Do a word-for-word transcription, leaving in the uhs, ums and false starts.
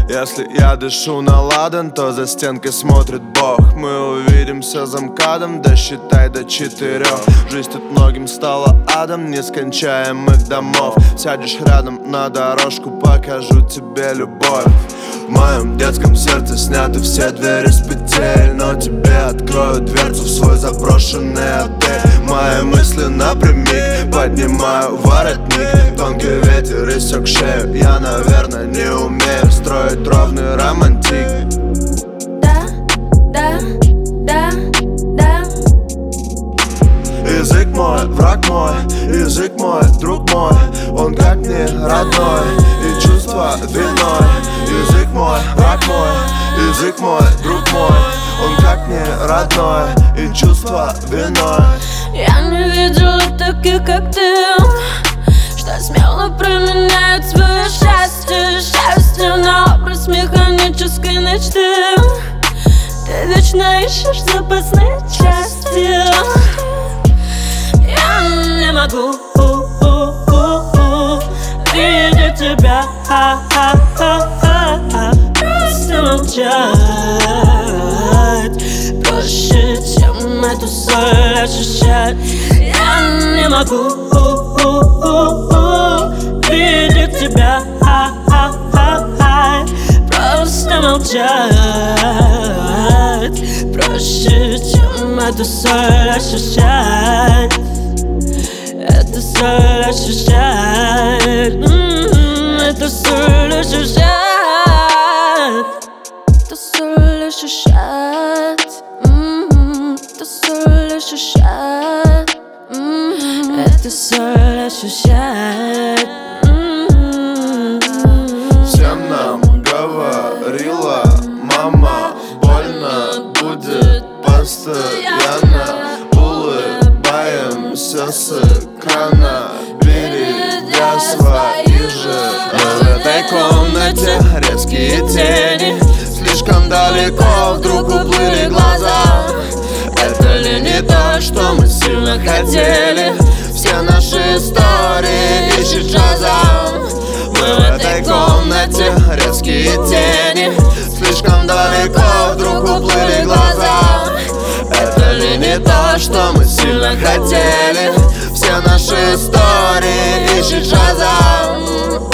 Если я дышу на ладан, то за стенкой смотрит Бог. Мы увидимся за МКАДом, да считай до четырех. Жизнь тут многим стала адом нескончаемых домов. Сядешь рядом на дорожку, покажу тебе любовь. В моем детском сердце сняты все двери с петель, но тебе открою дверцу в свой заброшенный отель. Мои мысли напрямик, поднимаю воротник. Тонкий ветер иссек шею, я, наверное, не умею строить ровный романтик. Да, да, да, да. Язык мой, враг мой, язык мой, друг мой. Он как мне родной, и чувства виной. Язык мой, враг мой, язык мой, друг мой. Он как мне родной, и чувства виной. Я не видела таких, как ты, что смело променяют свое счастье. Счастье на образ механической мечты. Ты вечно ищешь запасные части. Я не могу видеть тебя, просто молчать. Проще, чем эту соль ощущать. Я не могу видеть тебя, просто молчать. Проще, чем эту соль ощущать. Эту соль ощущать. Эту соль ощущать. Эту соль ощущать. Эту соль ощущать. Эту соль ощущать. Всем нам говорила мама, больно будет постоянно. Улыбаемся с экрана, берегя свои же. Но в этой комнате резкие тени, слишком далеко вдруг уплыли глаза. Это ли не то, что мы сильно хотели? Все наши истории ищет Шазам. Мы в этой комнате резкие тени, слишком далеко вдруг уплыли глаза. Это ли не то, что мы сильно хотели? Все наши истории ищет Шазам.